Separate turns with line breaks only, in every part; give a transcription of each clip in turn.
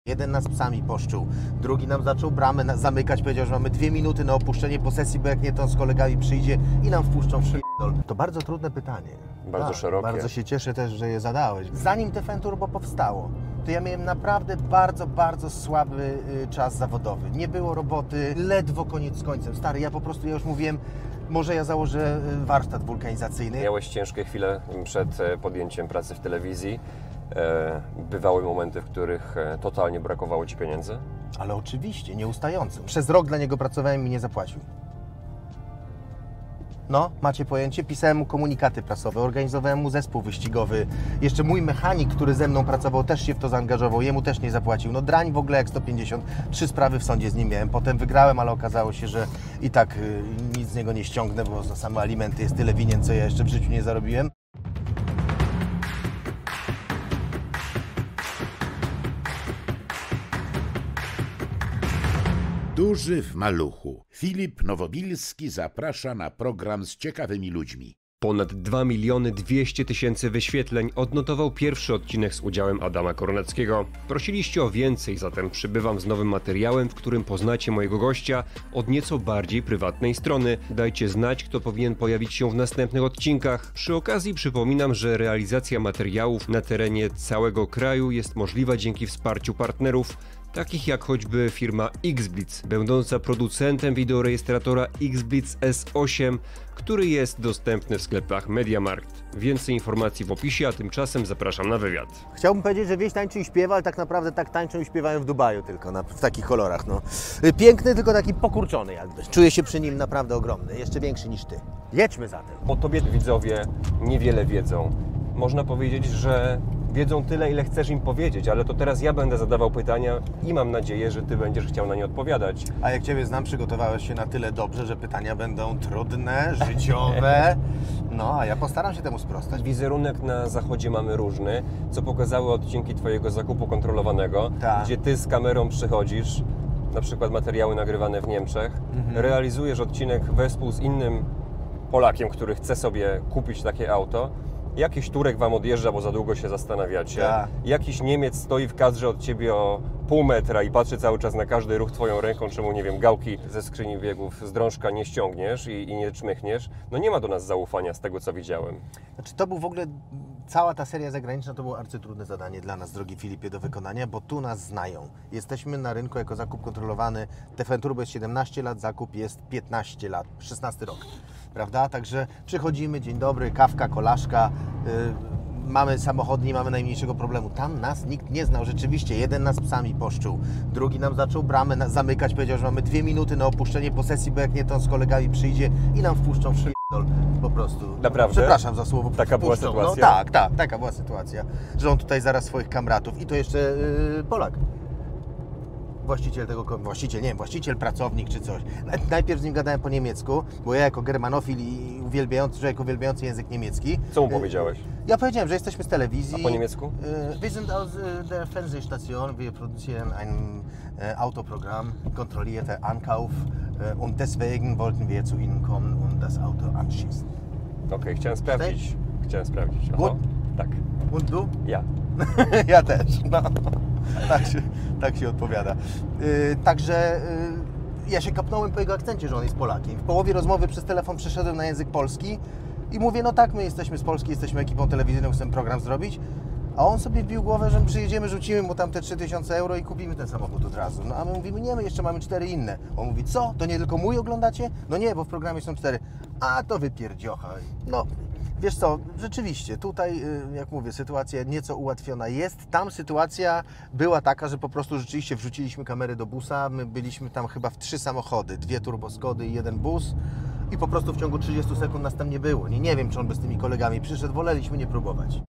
Jeden nas psami poszczuł, drugi nam zaczął bramę zamykać, powiedział, że mamy 2 minuty na opuszczenie posesji, bo jak nie, to on z kolegami przyjdzie i nam wpuszczą w pierdol. To bardzo trudne pytanie.
Bardzo szerokie.
Bardzo się cieszę też, że je zadałeś. Zanim Defenturbo powstało, to ja miałem naprawdę bardzo słaby czas zawodowy. Nie było roboty, ledwo koniec z końcem. Stary, ja już mówiłem, może ja założę warsztat wulkanizacyjny.
Miałeś ciężkie chwile przed podjęciem pracy w telewizji. Bywały momenty, w których totalnie brakowało Ci pieniędzy?
Ale oczywiście, nieustająco. Przez rok dla niego pracowałem i mi nie zapłacił. No, macie pojęcie? Pisałem mu komunikaty prasowe, organizowałem mu zespół wyścigowy. Jeszcze mój mechanik, który ze mną pracował, też się w to zaangażował, jemu też nie zapłacił. No drań w ogóle jak 150. 3 sprawy w sądzie z nim miałem. Potem wygrałem, ale okazało się, że i tak nic z niego nie ściągnę, bo za same alimenty jest tyle winien, co ja jeszcze w życiu nie zarobiłem.
Duży w maluchu. Filip Nowobilski zaprasza na program z ciekawymi ludźmi.
Ponad 2 200 000 wyświetleń odnotował pierwszy odcinek z udziałem Adama Koronackiego. Prosiliście o więcej, zatem przybywam z nowym materiałem, w którym poznacie mojego gościa od nieco bardziej prywatnej strony. Dajcie znać, kto powinien pojawić się w następnych odcinkach. Przy okazji przypominam, że realizacja materiałów na terenie całego kraju jest możliwa dzięki wsparciu partnerów, takich jak choćby firma XBlitz, będąca producentem wideorejestratora XBlitz S8, który jest dostępny w sklepach MediaMarkt. Więcej informacji w opisie, a tymczasem zapraszam na wywiad.
Chciałbym powiedzieć, że wieś tańczy i śpiewa, ale tak naprawdę tak tańczą i śpiewają w Dubaju tylko, w takich kolorach. No. Piękny, tylko taki pokurczony jakby. Czuję się przy nim naprawdę ogromny, jeszcze większy niż Ty. Jedźmy zatem.
O Tobie widzowie niewiele wiedzą. Można powiedzieć, że wiedzą tyle, ile chcesz im powiedzieć, ale to teraz ja będę zadawał pytania i mam nadzieję, że Ty będziesz chciał na nie odpowiadać.
A jak Ciebie znam, przygotowałeś się na tyle dobrze, że pytania będą trudne, życiowe. No, a ja postaram się temu sprostać.
Wizerunek na zachodzie mamy różny, co pokazały odcinki Twojego zakupu kontrolowanego, gdzie Ty z kamerą przychodzisz, na przykład materiały nagrywane w Niemczech, realizujesz odcinek wespół z innym Polakiem, który chce sobie kupić takie auto. Jakiś Turek Wam odjeżdża, bo za długo się zastanawiacie. Jakiś Niemiec stoi w kadrze od Ciebie o pół metra i patrzy cały czas na każdy ruch Twoją ręką, czemu, nie wiem, gałki ze skrzyni biegów z drążka nie ściągniesz i nie czmychniesz. No nie ma do nas zaufania z tego, co widziałem.
Znaczy to był w ogóle, cała ta seria zagraniczna to było arcytrudne zadanie dla nas, drogi Filipie, do wykonania, bo tu nas znają. Jesteśmy na rynku jako zakup kontrolowany. Defenturbo jest 17 lat, zakup jest 15 lat, 16 rok. Prawda? Także przychodzimy, dzień dobry, kawka, kolaszka, mamy samochód, nie mamy najmniejszego problemu. Tam nas nikt nie znał, rzeczywiście. Jeden nas psami poszczuł, drugi nam zaczął bramę zamykać, powiedział, że mamy 2 minuty na opuszczenie posesji, bo jak nie, to on z kolegami przyjdzie i nam wpuszczą w pierdol, po prostu.
Naprawdę?
Przepraszam za słowo.
Taka była sytuacja?
No, tak, taka była sytuacja, że on tutaj zaraz swoich kamratów i to jeszcze Polak. Właściciel tego, właściciel, pracownik czy coś. Najpierw z nim gadałem po niemiecku, bo ja jako germanofil i człowiek uwielbiający język niemiecki.
Co mu powiedziałeś?
Ja powiedziałem, że jesteśmy z telewizji.
A po niemiecku?
Wir sind aus der Fernsehstation, wir produzieren ein Autoprogramm, kontrollierte Ankauf und deswegen wollten wir zu Ihnen kommen und das Auto anschießen.
Okej, chciałem sprawdzić.
Gut?
Tak.
Und du?
Ja.
Ja też, no. Tak się odpowiada. Także ja się kapnąłem po jego akcencie, że on jest Polakiem. W połowie rozmowy przez telefon przeszedłem na język polski i mówię, no tak, my jesteśmy z Polski, jesteśmy ekipą telewizyjną, chcemy program zrobić. A on sobie wbił głowę, że przyjedziemy, rzucimy mu tam te 3000 euro i kupimy ten samochód od razu. No a my mówimy, nie, my jeszcze mamy 4 inne. On mówi, co? To nie tylko mój oglądacie? No nie, bo w programie są 4. A to wypierdziochaj. No. Wiesz co, rzeczywiście, tutaj, jak mówię, sytuacja nieco ułatwiona jest. Tam sytuacja była taka, że po prostu rzeczywiście wrzuciliśmy kamerę do busa. My byliśmy tam chyba w 3 samochody, 2 turboskody i 1 bus. I po prostu w ciągu 30 sekund nas tam nie było. Nie wiem, czy on by z tymi kolegami przyszedł, woleliśmy nie próbować.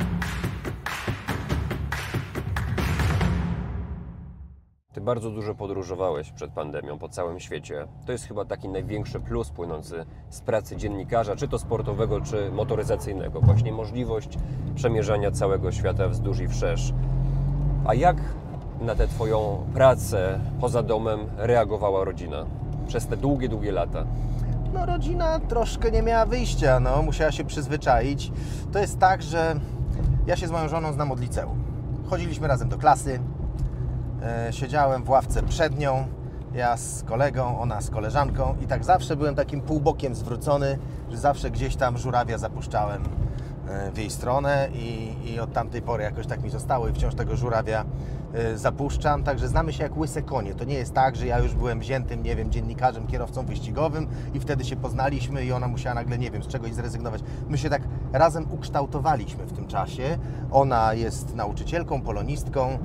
Ty bardzo dużo podróżowałeś przed pandemią po całym świecie. To jest chyba taki największy plus płynący z pracy dziennikarza, czy to sportowego, czy motoryzacyjnego. Właśnie możliwość przemierzania całego świata wzdłuż i wszerz. A jak na tę Twoją pracę poza domem reagowała rodzina przez te długie lata?
No rodzina troszkę nie miała wyjścia, no musiała się przyzwyczaić. To jest tak, że ja się z moją żoną znam od liceum. Chodziliśmy razem do klasy. Siedziałem w ławce przed nią, ja z kolegą, ona z koleżanką i tak zawsze byłem takim półbokiem zwrócony, że zawsze gdzieś tam żurawia zapuszczałem w jej stronę i od tamtej pory jakoś tak mi zostało i wciąż tego żurawia zapuszczam, także znamy się jak łyse konie. To nie jest tak, że ja już byłem wziętym, nie wiem, dziennikarzem, kierowcą wyścigowym i wtedy się poznaliśmy i ona musiała nagle, nie wiem, z czegoś zrezygnować. My się tak razem ukształtowaliśmy w tym czasie. Ona jest nauczycielką, polonistką,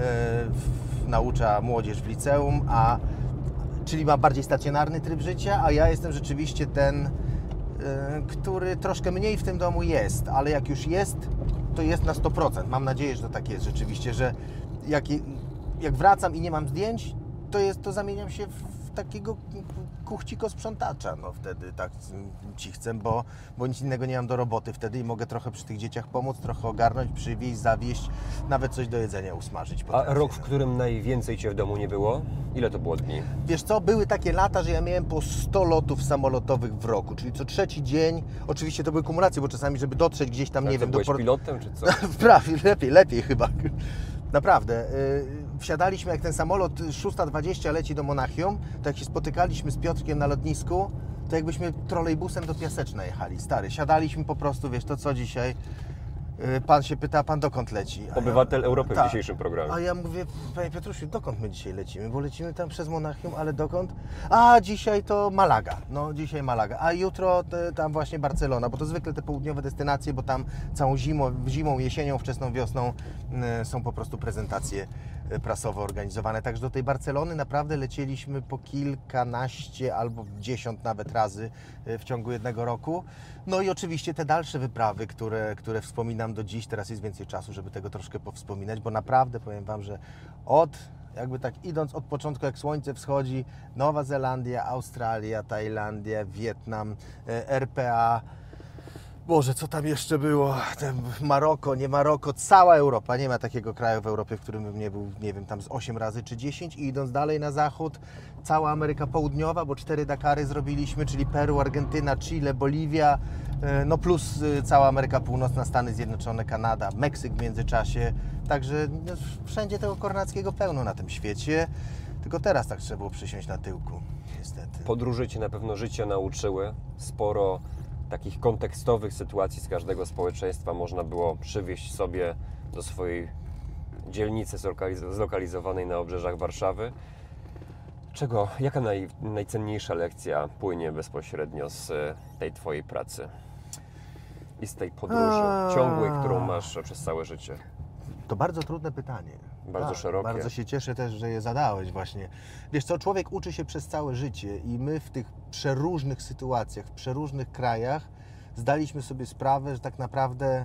naucza młodzież w liceum, czyli ma bardziej stacjonarny tryb życia, a ja jestem rzeczywiście ten, który troszkę mniej w tym domu jest, ale jak już jest, to jest na 100%. Mam nadzieję, że to tak jest rzeczywiście, że jak wracam i nie mam zdjęć, to zamieniam się w takiego kuchciko sprzątacza. No wtedy tak cichcem, bo nic innego nie mam do roboty wtedy i mogę trochę przy tych dzieciach pomóc, trochę ogarnąć, przywieźć, zawieźć, nawet coś do jedzenia usmażyć.
A rok, w którym najwięcej Cię w domu nie było? Ile to było dni?
Wiesz co, były takie lata, że ja miałem po 100 lotów samolotowych w roku, czyli co trzeci dzień, oczywiście to były kumulacje, bo czasami, żeby dotrzeć gdzieś tam,
Tak,
nie wiem,
byłeś pilotem czy co?
Prawie, lepiej chyba. Naprawdę. Wsiadaliśmy, jak ten samolot 6:20 leci do Monachium, to jak się spotykaliśmy z Piotrkiem na lotnisku, to jakbyśmy trolejbusem do Piaseczna jechali. Stary, siadaliśmy po prostu, wiesz, to co dzisiaj? Pan się pyta, a pan dokąd leci?
Obywatel Europy w dzisiejszym programie.
A ja mówię, panie Piotrusiu, dokąd my dzisiaj lecimy? Bo lecimy tam przez Monachium, ale dokąd? A dzisiaj to Malaga. No, dzisiaj Malaga. A jutro tam właśnie Barcelona, bo to zwykle te południowe destynacje, bo tam całą zimą, jesienią, wczesną wiosną są po prostu prezentacje prasowo organizowane. Także do tej Barcelony naprawdę lecieliśmy po kilkanaście albo 10 nawet razy w ciągu jednego roku. No i oczywiście te dalsze wyprawy, które wspominam do dziś, teraz jest więcej czasu, żeby tego troszkę powspominać, bo naprawdę powiem Wam, że jakby tak idąc od początku, jak słońce wschodzi, Nowa Zelandia, Australia, Tajlandia, Wietnam, RPA, Boże, co tam jeszcze było? Maroko, nie Maroko, cała Europa. Nie ma takiego kraju w Europie, w którym bym nie był, nie wiem, tam z 8 razy czy 10. I idąc dalej na zachód, cała Ameryka Południowa, bo 4 Dakary zrobiliśmy, czyli Peru, Argentyna, Chile, Boliwia, no plus cała Ameryka Północna, Stany Zjednoczone, Kanada, Meksyk w międzyczasie. Także no, wszędzie tego kornackiego pełno na tym świecie. Tylko teraz tak trzeba było przysiąść na tyłku, niestety.
Podróże Cię na pewno życia nauczyły. Sporo takich kontekstowych sytuacji z każdego społeczeństwa można było przywieźć sobie do swojej dzielnicy zlokalizowanej na obrzeżach Warszawy. Jaka najcenniejsza lekcja płynie bezpośrednio z tej Twojej pracy i z tej podróży ciągłej, którą masz przez całe życie?
To bardzo trudne pytanie.
Bardzo szerokie.
Bardzo się cieszę też, że je zadałeś właśnie. Wiesz co, człowiek uczy się przez całe życie i my w tych przeróżnych sytuacjach, w przeróżnych krajach zdaliśmy sobie sprawę, że tak naprawdę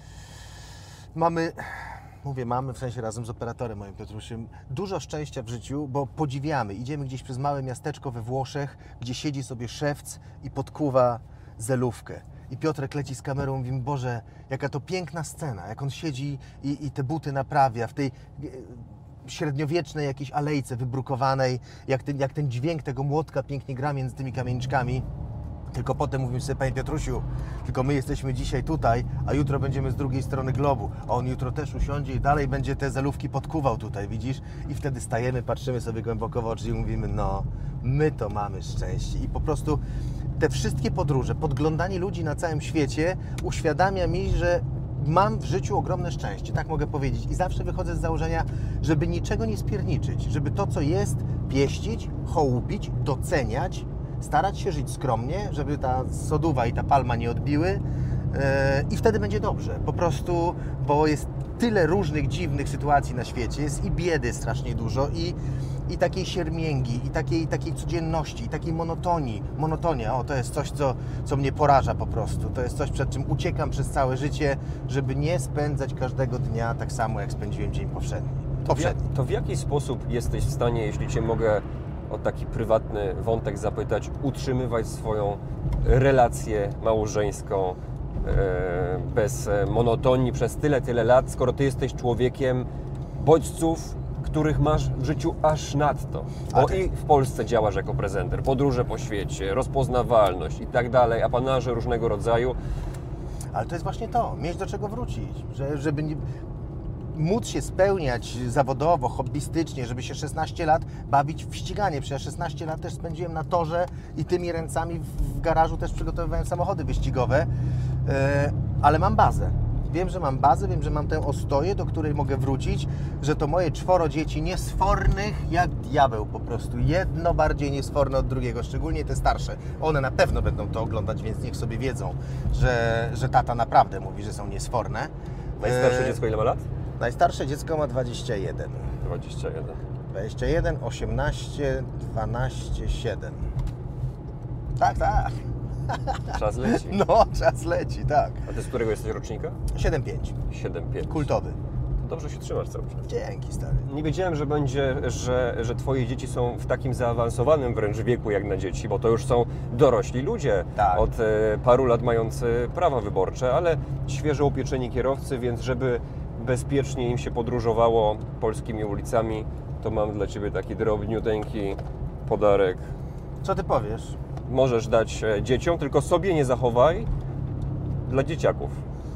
mamy w sensie razem z operatorem moim Piotrusiem, dużo szczęścia w życiu, bo podziwiamy. Idziemy gdzieś przez małe miasteczko we Włoszech, gdzie siedzi sobie szewc i podkuwa zelówkę. I Piotrek leci z kamerą, mówi, Boże, jaka to piękna scena, jak on siedzi i te buty naprawia w tej średniowiecznej jakiejś alejce wybrukowanej, jak ten dźwięk tego młotka pięknie gra między tymi kamieniczkami. Tylko potem mówimy sobie, panie Piotrusiu, tylko my jesteśmy dzisiaj tutaj, a jutro będziemy z drugiej strony globu. A on jutro też usiądzie i dalej będzie te zelówki podkuwał tutaj, widzisz? I wtedy stajemy, patrzymy sobie głęboko w oczy i mówimy, no, my to mamy szczęście. I po prostu te wszystkie podróże, podglądanie ludzi na całym świecie uświadamia mi, że mam w życiu ogromne szczęście, tak mogę powiedzieć. I zawsze wychodzę z założenia, żeby niczego nie spierniczyć, żeby to, co jest, pieścić, hołubić, doceniać, starać się żyć skromnie, żeby ta soduwa i ta palma nie odbiły i wtedy będzie dobrze. Po prostu, bo jest tyle różnych dziwnych sytuacji na świecie, jest i biedy strasznie dużo, i takiej siermięgi, i takiej codzienności, i takiej monotonii. Monotonia, to jest coś, co mnie poraża po prostu. To jest coś, przed czym uciekam przez całe życie, żeby nie spędzać każdego dnia tak samo, jak spędziłem dzień poprzedni.
To w jaki sposób jesteś w stanie, jeśli Cię mogę o taki prywatny wątek zapytać, utrzymywać swoją relację małżeńską bez monotonii przez tyle lat, skoro Ty jesteś człowiekiem bodźców, których masz w życiu aż nadto. Bo i w Polsce działasz jako prezenter, podróże po świecie, rozpoznawalność i tak dalej, apanaże różnego rodzaju.
Ale to jest właśnie to, mieć do czego wrócić, żeby nie... móc się spełniać zawodowo, hobbystycznie, żeby się 16 lat bawić w ściganie. Przecież ja 16 lat też spędziłem na torze i tymi ręcami w garażu też przygotowywałem samochody wyścigowe, ale mam bazę. Wiem, że mam bazę, wiem, że mam tę ostoję, do której mogę wrócić, że to moje 4 dzieci niesfornych jak diabeł po prostu. Jedno bardziej niesforne od drugiego, szczególnie te starsze. One na pewno będą to oglądać, więc niech sobie wiedzą, że tata naprawdę mówi, że są niesforne.
Najstarsze dziecko ile ma lat?
Najstarsze dziecko ma 21.
21.
21, 18, 12, 7. Tak, tak.
Czas leci.
No, czas leci, tak.
A ty z którego jesteś rocznika?
7,5.
7,5.
Kultowy.
Dobrze się trzymasz cały czas.
Dzięki, stary.
Nie wiedziałem, że będzie, że twoje dzieci są w takim zaawansowanym wręcz wieku jak na dzieci, bo to już są dorośli ludzie,
Tak.
od paru lat mający prawa wyborcze, ale świeżo upieczeni kierowcy, więc żeby bezpiecznie im się podróżowało polskimi ulicami, to mam dla ciebie taki drobniuteńki podarek.
Co ty powiesz?
Możesz dać dzieciom, tylko sobie nie zachowaj dla dzieciaków.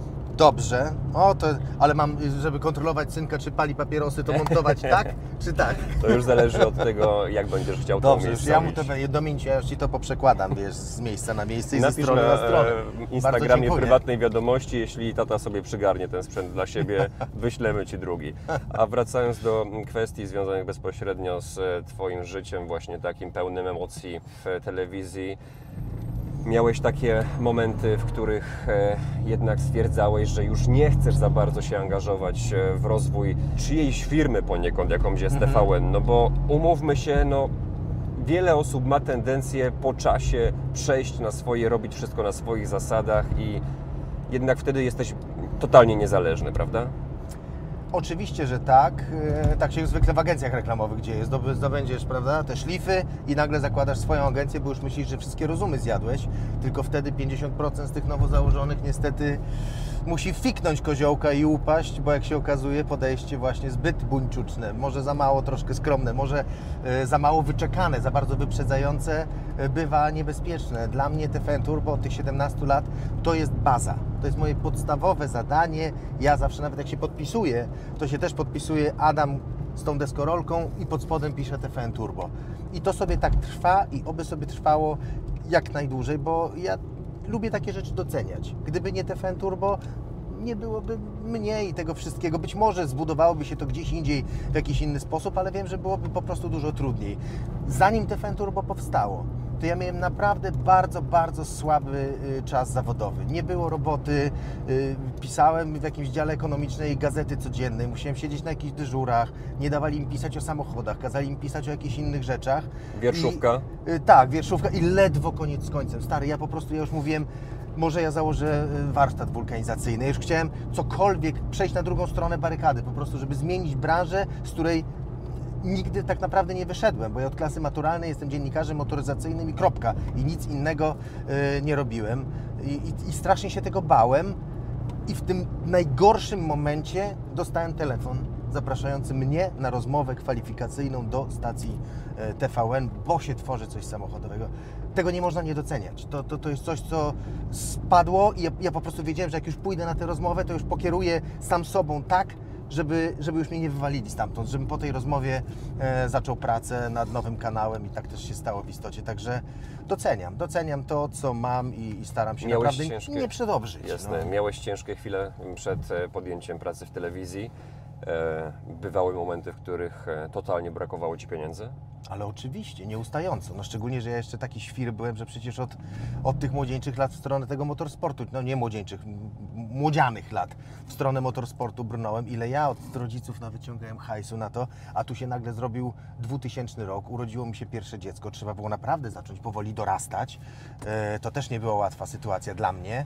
Dobrze. O, to, ale mam, żeby kontrolować synka, czy pali papierosy, to montować tak, czy tak?
To już zależy od tego, jak będziesz chciał to
Dobrze, już ja mu
umiejscowić.
to jedno minucie, ja już Ci to poprzekładam, wiesz, z miejsca na miejsce i ze
Napisz
strony na stronę.
na Instagramie
Bardzo dziękuję.
prywatnej wiadomości, jeśli tata sobie przygarnie ten sprzęt dla siebie, wyślemy Ci drugi. A wracając do kwestii związanych bezpośrednio z Twoim życiem, właśnie takim pełnym emocji w telewizji, miałeś takie momenty, w których jednak stwierdzałeś, że już nie chcesz za bardzo się angażować w rozwój czyjejś firmy poniekąd, jaką jest TVN, no bo umówmy się, no wiele osób ma tendencję po czasie przejść na swoje, robić wszystko na swoich zasadach i jednak wtedy jesteś totalnie niezależny, prawda?
Oczywiście, że tak. Tak się zwykle w agencjach reklamowych dzieje. Zdobędziesz, prawda, te szlify i nagle zakładasz swoją agencję, bo już myślisz, że wszystkie rozumy zjadłeś. Tylko wtedy 50% z tych nowo założonych niestety musi fiknąć koziołka i upaść, bo jak się okazuje, podejście właśnie zbyt buńczuczne, może za mało troszkę skromne, może za mało wyczekane, za bardzo wyprzedzające, bywa niebezpieczne. Dla mnie TVN Turbo od tych 17 lat to jest baza. To jest moje podstawowe zadanie. Ja zawsze, nawet jak się podpisuję, to się też podpisuje Adam z tą deskorolką i pod spodem pisze TVN Turbo. I to sobie tak trwa i oby sobie trwało jak najdłużej, bo ja lubię takie rzeczy doceniać. Gdyby nie TVN Turbo, nie byłoby mnie i tego wszystkiego. Być może zbudowałoby się to gdzieś indziej w jakiś inny sposób, ale wiem, że byłoby po prostu dużo trudniej. Zanim TVN Turbo powstało, to ja miałem naprawdę bardzo, bardzo słaby czas zawodowy. Nie było roboty, pisałem w jakimś dziale ekonomicznej gazety codziennej, musiałem siedzieć na jakichś dyżurach, nie dawali mi pisać o samochodach, kazali mi pisać o jakichś innych rzeczach.
Wierszówka?
Tak, wierszówka i ledwo koniec z końcem. Stary, ja już mówiłem, może ja założę warsztat wulkanizacyjny. Ja już chciałem cokolwiek przejść na drugą stronę barykady, po prostu, żeby zmienić branżę, z której nigdy tak naprawdę nie wyszedłem, bo ja od klasy maturalnej jestem dziennikarzem motoryzacyjnym i kropka. I nic innego nie robiłem. I strasznie się tego bałem. I w tym najgorszym momencie dostałem telefon zapraszający mnie na rozmowę kwalifikacyjną do stacji TVN, bo się tworzy coś samochodowego. Tego nie można nie doceniać. To jest coś, co spadło i ja po prostu wiedziałem, że jak już pójdę na tę rozmowę, to już pokieruję sam sobą tak, żeby już mnie nie wywalili stamtąd, żebym po tej rozmowie zaczął pracę nad nowym kanałem i tak też się stało w istocie. Także doceniam to, co mam i staram się naprawdę nie przedobrzyć.
Jasne.
No.
Miałeś ciężkie chwile przed podjęciem pracy w telewizji. Bywały momenty, w których totalnie brakowało Ci pieniędzy?
Ale oczywiście, nieustająco. No szczególnie, że ja jeszcze taki świr byłem, że przecież od tych młodzieńczych lat w stronę tego motorsportu, no nie młodzieńczych, młodzianych lat w stronę motorsportu brnąłem. Ile ja od rodziców wyciągałem hajsu na to, a tu się nagle zrobił 2000 rok, urodziło mi się pierwsze dziecko, trzeba było naprawdę zacząć powoli dorastać. To też nie była łatwa sytuacja dla mnie.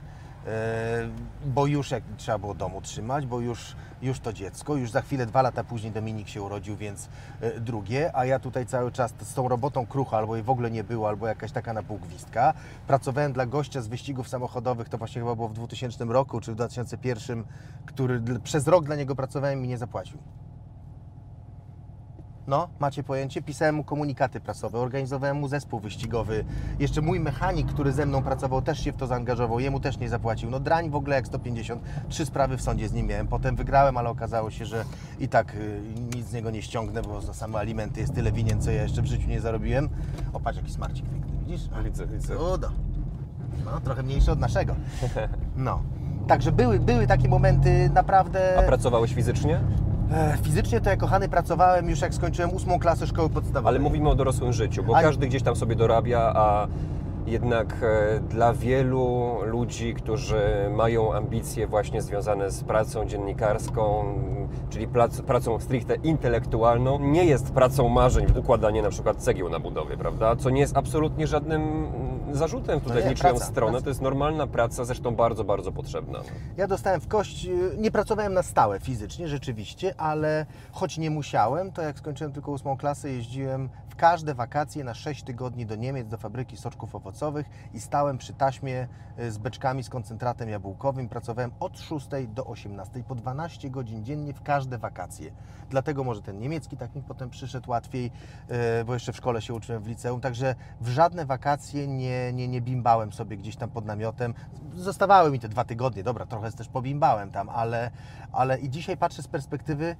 Bo już jak trzeba było dom utrzymać, bo już to dziecko, już za chwilę 2 lata później Dominik się urodził, więc drugie, a ja tutaj cały czas z tą robotą krucha, albo jej w ogóle nie było, albo jakaś taka na pół gwizdka. Pracowałem dla gościa z wyścigów samochodowych, to właśnie chyba było w 2000 roku, czy w 2001, który przez rok dla niego pracowałem i mi nie zapłacił. No, macie pojęcie? Pisałem mu komunikaty prasowe, organizowałem mu zespół wyścigowy. Jeszcze mój mechanik, który ze mną pracował, też się w to zaangażował, jemu też nie zapłacił. No drań w ogóle jak 150. 3 sprawy w sądzie z nim miałem. Potem wygrałem, ale okazało się, że i tak nic z niego nie ściągnę, bo za same alimenty jest tyle winien, co ja jeszcze w życiu nie zarobiłem. O, patrz jaki smarcik piękny, widzisz?
Widzę.
Cudo. No, trochę mniejszy od naszego. No. Także były takie momenty naprawdę...
A pracowałeś fizycznie?
Fizycznie to ja, kochany, pracowałem już jak skończyłem 8. klasę szkoły podstawowej.
Ale mówimy o dorosłym życiu, bo każdy gdzieś tam sobie dorabia, a jednak dla wielu ludzi, którzy mają ambicje właśnie związane z pracą dziennikarską, czyli pracą stricte intelektualną, nie jest pracą marzeń układanie na przykład cegieł na budowie, prawda? Co nie jest absolutnie żadnym zarzutem tutaj w niczyją stronę. To jest normalna praca, zresztą bardzo, bardzo potrzebna.
Ja dostałem w kość, nie pracowałem na stałe fizycznie, rzeczywiście, ale choć nie musiałem, to jak skończyłem tylko 8. klasę, jeździłem w każde wakacje na 6 tygodni do Niemiec, do fabryki soczków owocowych i stałem przy taśmie z beczkami z koncentratem jabłkowym. Pracowałem od 6 do 18 po 12 godzin dziennie w każde wakacje. Dlatego może ten niemiecki tak mi potem przyszedł łatwiej, bo jeszcze w szkole się uczyłem w liceum, także w żadne wakacje nie bimbałem sobie gdzieś tam pod namiotem. Zostawały mi te 2 tygodnie, dobra, trochę też pobimbałem tam, ale i dzisiaj patrzę z perspektywy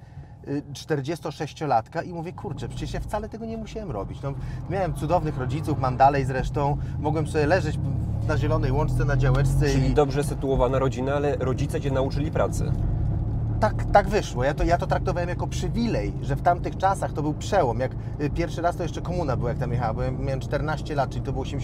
46-latka i mówię, kurczę, przecież ja wcale tego nie musiałem robić. No, miałem cudownych rodziców, mam dalej zresztą, mogłem sobie leżeć na zielonej łączce, na działeczce.
Czyli dobrze sytuowana rodzina, ale rodzice Cię nauczyli pracy.
Tak wyszło. Ja to traktowałem jako przywilej, że w tamtych czasach to był przełom. Jak pierwszy raz to jeszcze komuna była, jak tam jechała, bo ja miałem 14 lat, czyli to był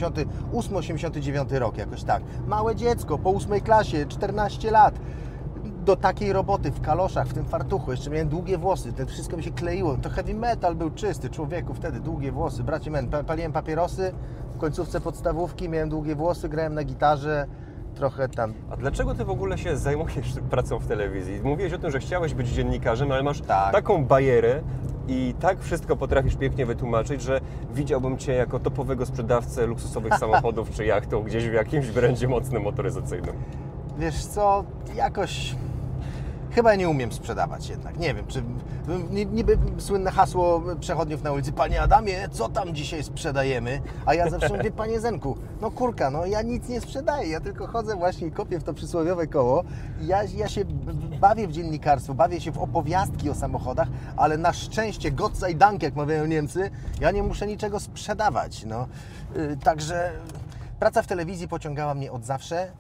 88-89 rok, jakoś tak. Małe dziecko, po 8 klasie, 14 lat. Do takiej roboty w kaloszach, w tym fartuchu, jeszcze miałem długie włosy, to wszystko mi się kleiło. To heavy metal był czysty, człowieku, wtedy długie włosy. Bracie, paliłem papierosy, w końcówce podstawówki, miałem długie włosy, grałem na gitarze. Trochę tam.
A dlaczego Ty w ogóle się zajmujesz pracą w telewizji? Mówiłeś o tym, że chciałeś być dziennikarzem, ale masz taką bajerę i tak wszystko potrafisz pięknie wytłumaczyć, że widziałbym Cię jako topowego sprzedawcę luksusowych samochodów czy jachtą gdzieś w jakimś brandzie mocnym motoryzacyjnym.
Wiesz co, jakoś chyba nie umiem sprzedawać jednak. Nie wiem, czy niby słynne hasło przechodniów na ulicy: Panie Adamie, co tam dzisiaj sprzedajemy? A ja zawsze mówię: Panie Zenku, no kurka, no ja nic nie sprzedaję, ja tylko chodzę właśnie i kopię w to przysłowiowe koło. Ja się bawię w dziennikarstwo, bawię się w opowiastki o samochodach, ale na szczęście, Gott sei Dank, jak mawiają Niemcy, ja nie muszę niczego sprzedawać. No. Także praca w telewizji pociągała mnie od zawsze.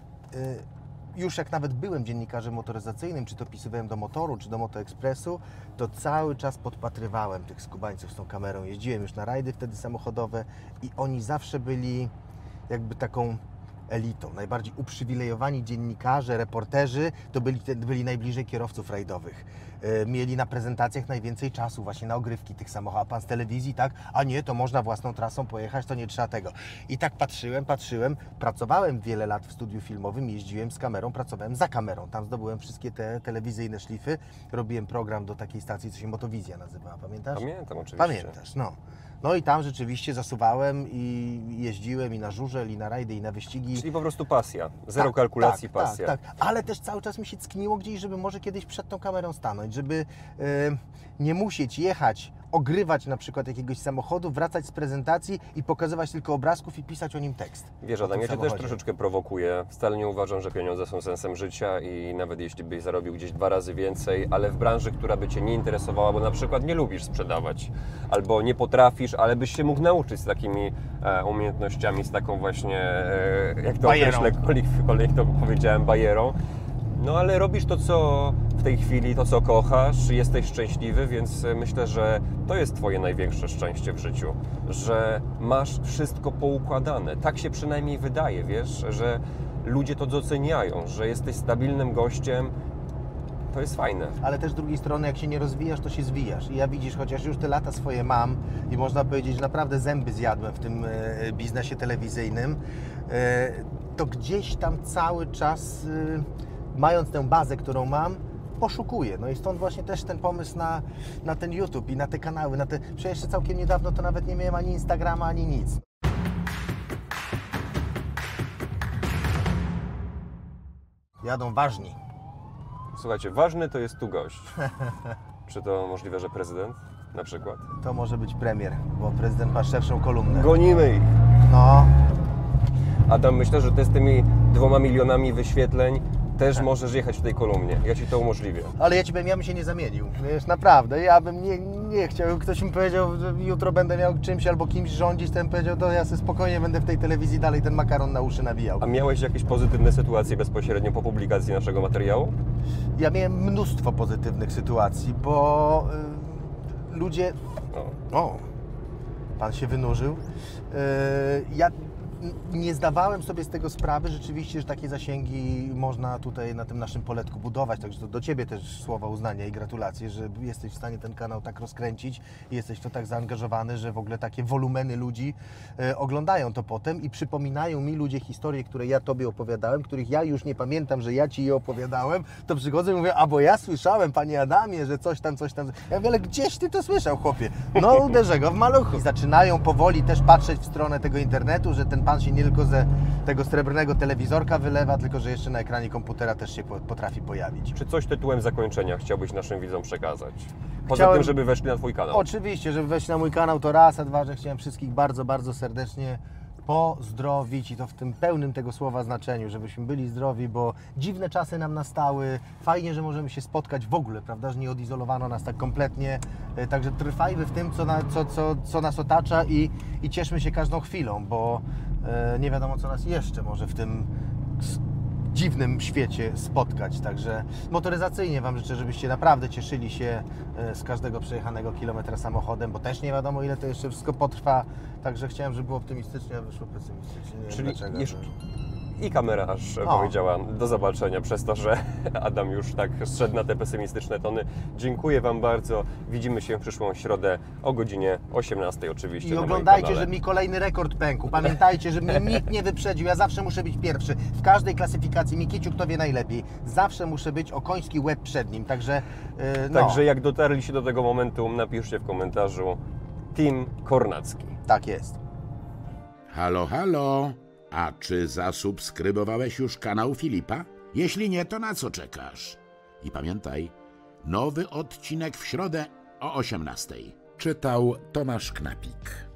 Już jak nawet byłem dziennikarzem motoryzacyjnym, czy to pisywałem do Motoru, czy do Motoekspresu, to cały czas podpatrywałem tych skubańców z tą kamerą. Jeździłem już na rajdy wtedy samochodowe i oni zawsze byli jakby taką elitą. Najbardziej uprzywilejowani dziennikarze, reporterzy to byli najbliżej kierowców rajdowych. Mieli na prezentacjach najwięcej czasu właśnie na ogrywki tych samochodów. A pan z telewizji, tak? A nie, to można własną trasą pojechać, to nie trzeba tego. I tak patrzyłem. Pracowałem wiele lat w studiu filmowym, jeździłem z kamerą, pracowałem za kamerą. Tam zdobyłem wszystkie te telewizyjne szlify. Robiłem program do takiej stacji, co się Motowizja nazywała. Pamiętasz?
Pamiętam oczywiście.
Pamiętasz, no. No i tam rzeczywiście zasuwałem i jeździłem i na żużel, i na rajdy, i na wyścigi.
Czyli po prostu pasja. Zero kalkulacji, pasja.
Tak. Ale też cały czas mi się tkniło gdzieś, żeby może kiedyś przed tą kamerą stanąć, żeby nie musieć jechać, ogrywać na przykład jakiegoś samochodu, wracać z prezentacji i pokazywać tylko obrazków i pisać o nim tekst.
Wiesz, Adam, ja Cię też troszeczkę prowokuję. Wcale nie uważam, że pieniądze są sensem życia i nawet jeśli byś zarobił gdzieś 2 razy więcej, ale w branży, która by Cię nie interesowała, bo na przykład nie lubisz sprzedawać albo nie potrafisz, ale byś się mógł nauczyć z takimi umiejętnościami, z taką właśnie, jak to określę, to powiedziałem, bajerą. No ale robisz to, co w tej chwili, to co kochasz, jesteś szczęśliwy, więc myślę, że to jest Twoje największe szczęście w życiu, że masz wszystko poukładane. Tak się przynajmniej wydaje, wiesz, że ludzie to doceniają, że jesteś stabilnym gościem. To jest fajne. Ale też z drugiej strony, jak się nie rozwijasz, to się zwijasz. I ja widzisz, chociaż już te lata swoje mam i można powiedzieć, że naprawdę zęby zjadłem w tym biznesie telewizyjnym, to gdzieś tam cały czas, mając tę bazę, którą mam, poszukuję. No i stąd właśnie też ten pomysł na ten YouTube i na te kanały. Przecież jeszcze całkiem niedawno to nawet nie miałem ani Instagrama, ani nic. Jadą ważni. Słuchajcie, ważny to jest tu gość. Czy to możliwe, że prezydent? na przykład.
To może być premier, bo prezydent ma szerszą kolumnę.
Gonimy ich.
No,
Adam, myślę, że ty z tymi 2 milionami wyświetleń też możesz jechać w tej kolumnie. Ja ci to umożliwię.
ale ja bym się nie zamienił, wiesz, naprawdę, ja bym nie chciał, ktoś mi powiedział, że jutro będę miał czymś albo kimś rządzić, to bym powiedział, to ja sobie spokojnie będę w tej telewizji dalej ten makaron na uszy nawijał.
A miałeś jakieś pozytywne sytuacje bezpośrednio po publikacji naszego materiału?
Ja miałem mnóstwo pozytywnych sytuacji, bo ludzie... O, pan się wynurzył. Ja nie zdawałem sobie z tego sprawy rzeczywiście, że takie zasięgi można tutaj na tym naszym poletku budować, także to do Ciebie też słowa uznania i gratulacje, że jesteś w stanie ten kanał tak rozkręcić i jesteś w to tak zaangażowany, że w ogóle takie wolumeny ludzi oglądają to potem i przypominają mi ludzie historie, które ja Tobie opowiadałem, których ja już nie pamiętam, że ja Ci je opowiadałem, to przychodzę i mówię, a bo ja słyszałem, Panie Adamie, że coś tam. Ja mówię, ale gdzieś Ty to słyszał, chłopie? No uderzę go w maluchu. I zaczynają powoli też patrzeć w stronę tego internetu, że ten pan się nie tylko ze tego srebrnego telewizorka wylewa, tylko że jeszcze na ekranie komputera też się potrafi pojawić.
Czy coś tytułem zakończenia chciałbyś naszym widzom przekazać? Poza tym, żeby weszli na Twój kanał.
Oczywiście, żeby weszli na mój kanał to raz, a dwa, że chciałem wszystkich bardzo, bardzo serdecznie pozdrowić i to w tym pełnym tego słowa znaczeniu, żebyśmy byli zdrowi, bo dziwne czasy nam nastały, fajnie, że możemy się spotkać w ogóle, prawda, że nie odizolowano nas tak kompletnie, także trwajmy w tym, co nas otacza i cieszmy się każdą chwilą, bo nie wiadomo, co nas jeszcze może w tym dziwnym świecie spotkać, także motoryzacyjnie Wam życzę, żebyście naprawdę cieszyli się z każdego przejechanego kilometra samochodem, bo też nie wiadomo, ile to jeszcze wszystko potrwa, także chciałem, żeby było optymistycznie, a wyszło pesymistycznie. Nie
Czyli
wiem dlaczego.
I kamera aż powiedziała do zobaczenia przez to, że Adam już tak zszedł na te pesymistyczne tony. Dziękuję Wam bardzo. Widzimy się w przyszłą środę o godzinie 18 oczywiście.
I oglądajcie, że mi kolejny rekord pękł. Pamiętajcie, że mnie nikt nie wyprzedził. Ja zawsze muszę być pierwszy. W każdej klasyfikacji Mikiciu kto wie najlepiej. Zawsze muszę być o koński łeb przed nim. Także
Także jak dotarliście do tego momentu, napiszcie w komentarzu Team Kornacki.
Tak jest.
Halo, halo. A czy zasubskrybowałeś już kanał Filipa? Jeśli nie, to na co czekasz? I pamiętaj, nowy odcinek w środę o 18:00. Czytał Tomasz Knapik.